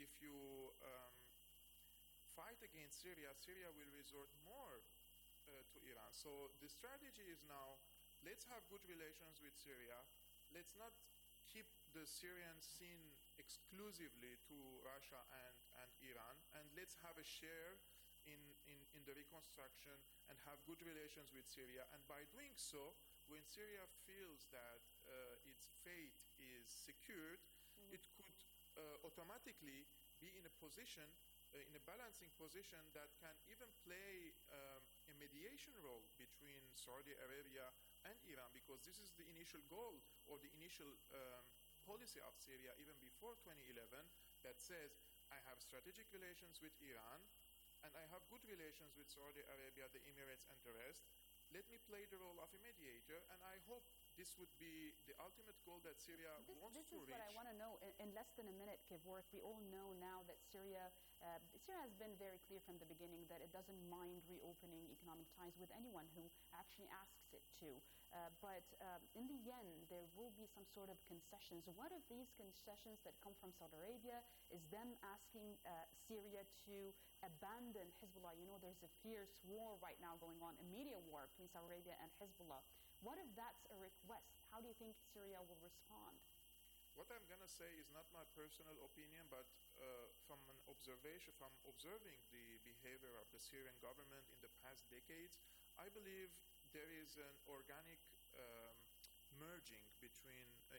fight against Syria, Syria will resort more to Iran. So the strategy is now, let's have good relations with Syria. Let's not keep the Syrian scene exclusively to Russia and Iran, and let's have a share in the reconstruction and have good relations with Syria. And by doing so, when Syria feels that its fate is secured, it could automatically be in a position, in a balancing position that can even play a mediation role between Saudi Arabia and Iran, because this is the initial goal or the initial policy of Syria even before 2011, that says, I have strategic relations with Iran and I have good relations with Saudi Arabia, the Emirates, and the rest. Let me play the role of a mediator, and I hope this would be the ultimate goal that Syria wants to reach. This is what I want to know in less than a minute, Kevork. We all know now that Syria has been very clear from the beginning that it doesn't mind reopening economic ties with anyone who actually asks it to. But in the end, there will be some sort of concessions. What if these concessions that come from Saudi Arabia is them asking Syria to abandon Hezbollah? You know, there's a fierce war right now going on, a media war between Saudi Arabia and Hezbollah. What if that's a request? How do you think Syria will respond? What I'm going to say is not my personal opinion, but from observing the behavior of the Syrian government in the past decades, I believe there is an organic merging between the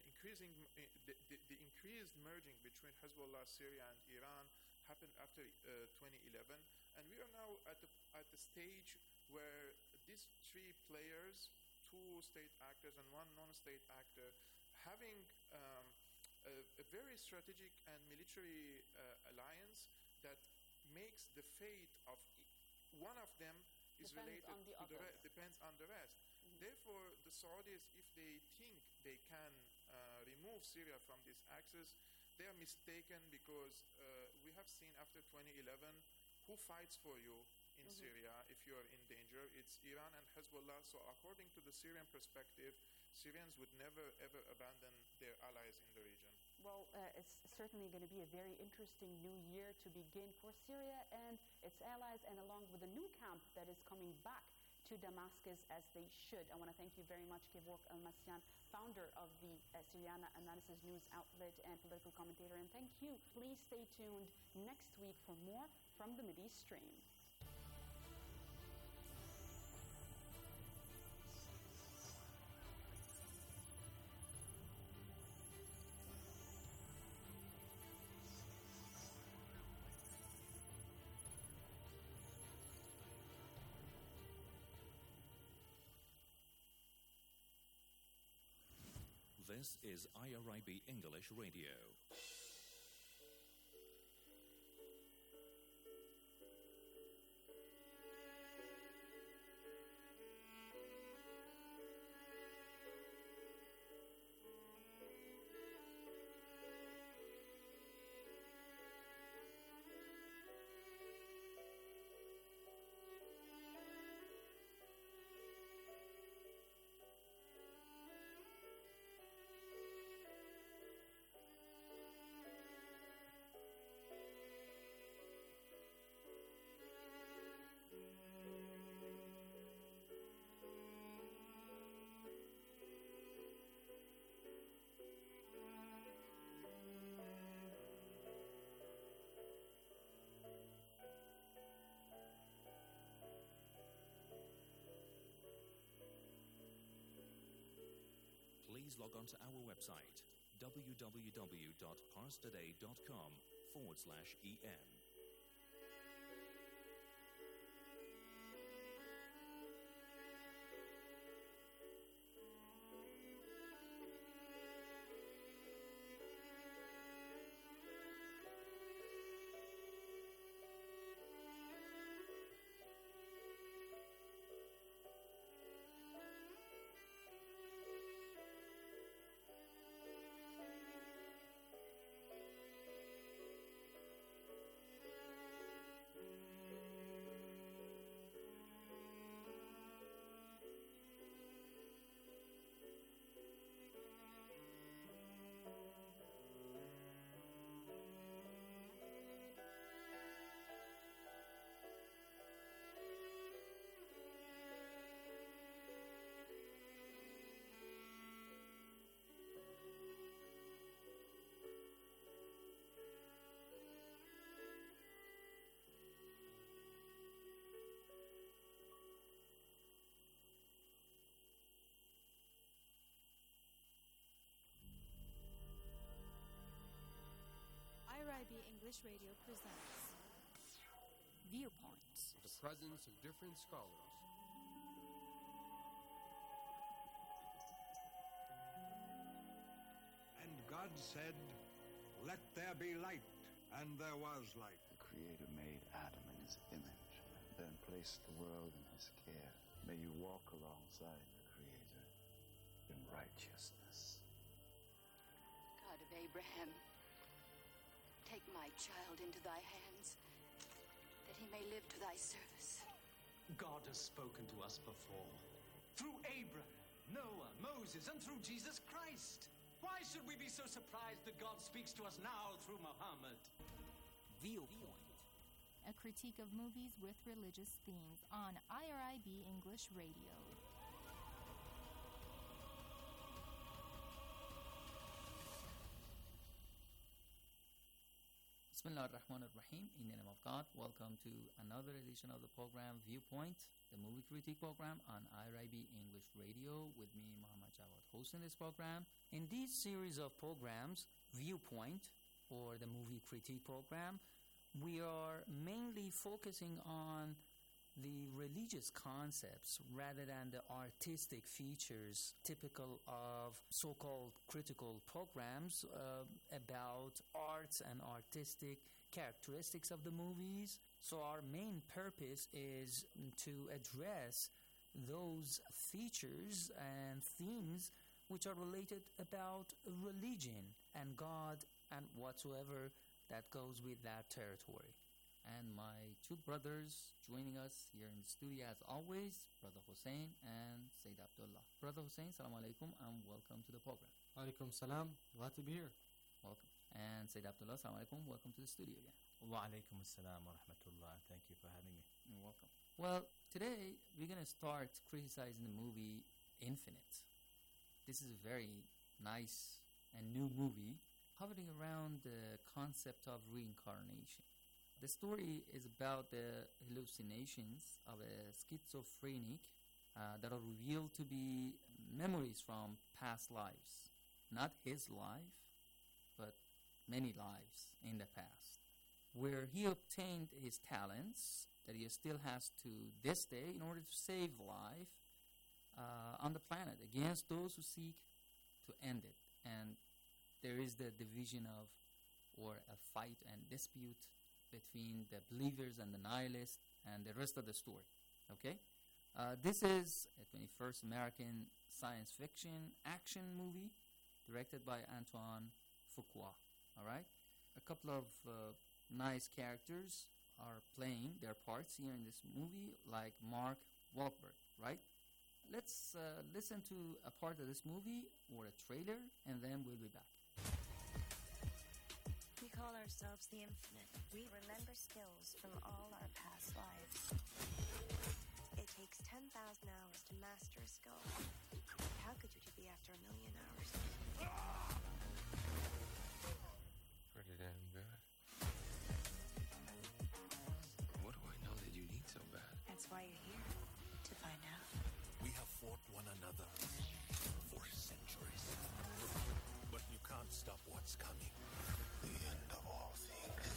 increased merging between Hezbollah, Syria, and Iran happened after 2011, and we are now at the stage where these three players, two state actors and one non-state actor, having a very strategic and military alliance that makes the fate of one of them is related to the rest, depends on the rest. Therefore, the Saudis, if they think they can remove Syria from this axis, they are mistaken, because we have seen after 2011 who fights for you in Syria if you are in danger. It's Iran and Hezbollah. So according to the Syrian perspective, Syrians would never ever abandon their allies in the region. Well, it's certainly going to be a very interesting new year to begin for Syria and its allies, and along with the new camp that is coming back to Damascus as they should. I want to thank you very much, Kevork Almasyan, founder of the Syriana Analysis news outlet and political commentator. And thank you. Please stay tuned next week for more from the Mideast Stream. This is IRIB English Radio. Please log on to our website, www.parstoday.com/EN. IRIB English Radio presents Viewpoints. The presence of different scholars. And God said, "Let there be light," and there was light. The Creator made Adam in his image, then placed the world in his care. May you walk alongside the Creator in righteousness. God of Abraham, take my child into thy hands, that he may live to thy service. God has spoken to us before, through Abraham, Noah, Moses, and through Jesus Christ. Why should we be so surprised that God speaks to us now through Muhammad? Viewpoint, a critique of movies with religious themes on IRIB English Radio. Bismillah ar-Rahman ar-Rahim. In the name of God, welcome to another edition of the program Viewpoint, the movie critique program on IRIB English Radio, with me, Muhammad Jawad, hosting this program. In this series of programs, Viewpoint, or the movie critique program, we are mainly focusing on the religious concepts rather than the artistic features typical of so-called critical programs about arts and artistic characteristics of the movies. So our main purpose is to address those features and themes which are related about religion and God and whatsoever that goes with that territory. And my two brothers joining us here in the studio as always, Brother Hussein and Sayyid Abdullah. Brother Hussein, Assalamu alaikum and welcome to the program. Alaikum salam, glad to be here. Welcome. And Sayyid Abdullah, assalamu alaikum. Welcome to the studio again. Wa alaikum assalam wa rahmatullah. Thank you for having me. You're welcome. Well, today we're going to start criticizing the movie Infinite. This is a very nice and new movie hovering around the concept of reincarnation. The story is about the hallucinations of a schizophrenic that are revealed to be memories from past lives. Not his life, but many lives in the past, where he obtained his talents that he still has to this day in order to save life on the planet against those who seek to end it. And there is the division of, or a fight and dispute between the believers and the nihilists and the rest of the story. Okay? This is a 21st American science fiction action movie directed by Antoine Fuqua. All right? A couple of nice characters are playing their parts here in this movie, like Mark Wahlberg, right? Let's listen to a part of this movie or a trailer, and then we'll be back. We call ourselves the Infinite. We remember skills from all our past lives. It takes 10,000 hours to master a skill. How could you be after 1 million hours? Pretty damn good. What do I know that you need so bad? That's why you're here, to find out. We have fought one another for centuries. But you can't stop what's coming. The end of all things.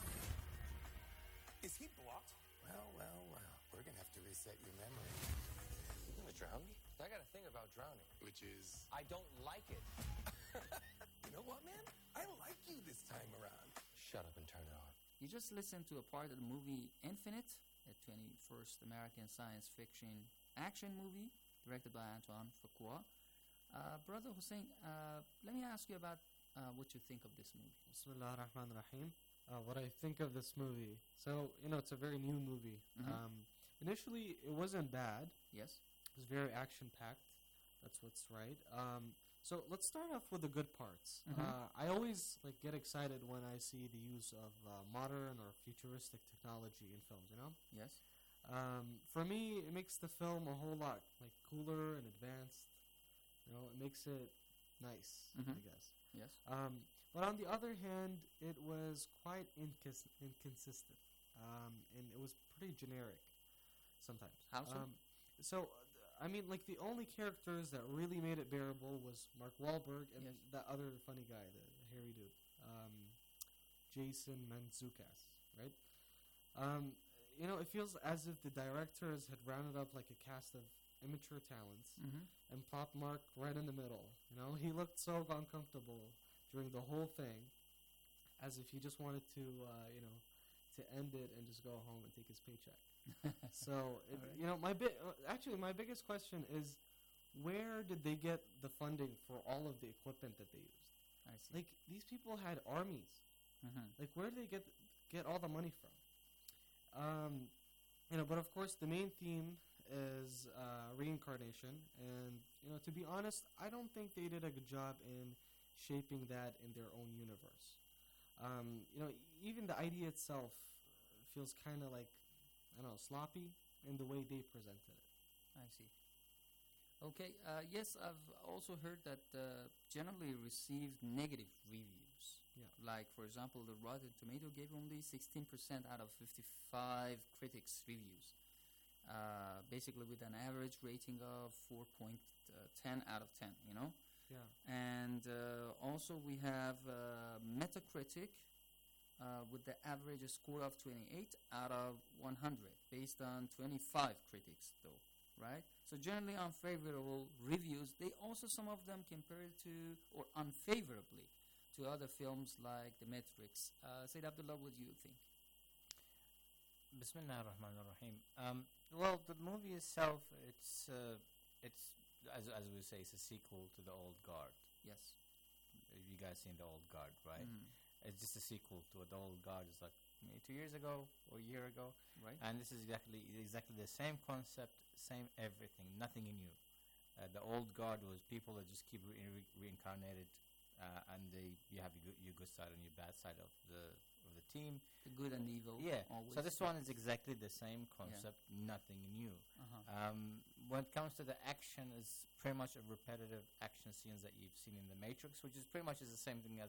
Is he blocked? Well. We're gonna have to reset your memory. You gonna drown me? I got a thing about drowning. Which is... I don't like it. You know what, man? I like you this time around. Shut up and turn it on. You just listened to a part of the movie Infinite, a 21st American science fiction action movie directed by Antoine Fuqua. Brother Hussein, let me ask you about what you think of this movie. Bismillah ar-Rahman ar-Rahim. What I think of this movie. So, it's a very new movie. Mhm. Initially, it wasn't bad. Yes. It was very action-packed. That's what's right. So let's start off with the good parts. Mhm. I always get excited when I see the use of modern or futuristic technology in films. Yes. For me, it makes the film a whole lot cooler and advanced. It makes it nice, Mhm. I guess. Yes. But on the other hand, it was quite inconsistent, and it was pretty generic sometimes. How so? The only characters that really made it bearable was Mark Wahlberg and Yes. that other funny guy, the hairy dude, Jason Mantzoukas, right? It feels as if the directors had rounded up a cast of immature talents Mhm. and plopped Mark right in the middle. He looked so uncomfortable during the whole thing, as if he just wanted to end it and just go home and take his paycheck. So, my biggest question is, where did they get the funding for all of the equipment that they used? I see. These people had armies. Mhm. Where did they get all the money from? But of course, the main theme is reincarnation, and to be honest, I don't think they did a good job in shaping that in their own universe. Even the idea itself feels kind of sloppy in the way they presented it. I see. Okay. Yes, I've also heard that generally received negative reviews. Yeah. Like, for example, the Rotten Tomato gave only 16% out of 55 critics' reviews. Basically with an average rating of 4.10 out of 10, Yeah. And also we have Metacritic with the average score of 28 out of 100 based on 25 critics, though, right? So generally unfavorable reviews. They also, some of them compared to, or unfavorably, to other films like The Matrix. Sayyid Abdullah, what do you think? Bismillah ar-Rahman ar-Rahim. Well, the movie itself, it's as we say, it's a sequel to The Old Guard. Yes. You guys seen The Old Guard, right? Mm. It's just a sequel to The Old Guard. It's maybe 2 years ago or a year ago. Right. And this is exactly the same concept, same everything, nothing new. The Old Guard was people that just keep reincarnated, and you have Yugoslav side and your bad side of the team. The good and evil. Yeah. Always. So this one is exactly the same concept, nothing new. When it comes to the action, is pretty much a repetitive action scenes that you've seen in The Matrix, which is pretty much is the same thing as